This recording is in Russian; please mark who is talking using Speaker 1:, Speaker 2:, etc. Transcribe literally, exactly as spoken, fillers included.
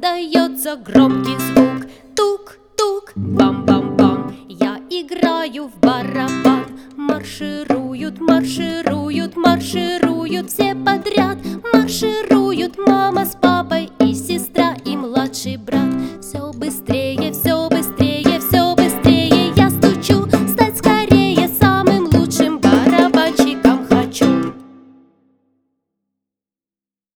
Speaker 1: раздается громкий звук. Тук-тук, бам-бам-бам, я играю в барабан. Маршируют, маршируют, маршируют все подряд. Маршируют мама с папой и сестра и младший брат.